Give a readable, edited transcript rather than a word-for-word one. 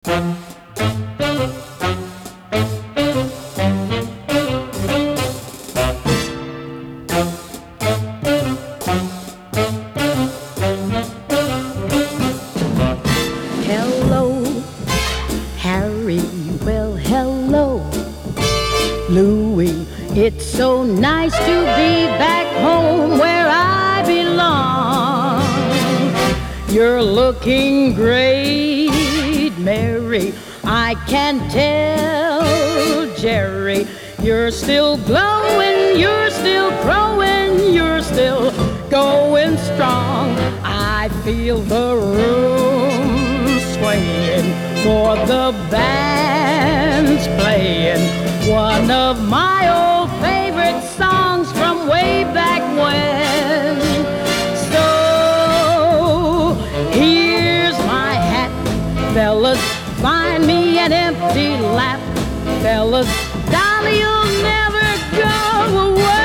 Hello, Harry, well, hello, Louie. It's so nice to be back home where I belong. You're looking great, Mary, I can tell, Jerry. You're still glowing, you're still growing, you're still going strong. I feel the room swaying, for the band's playing one of my old favorite songs from way back when. So here's my hat, fellas, find me an empty lap, fellas, Dolly, you'll never go away.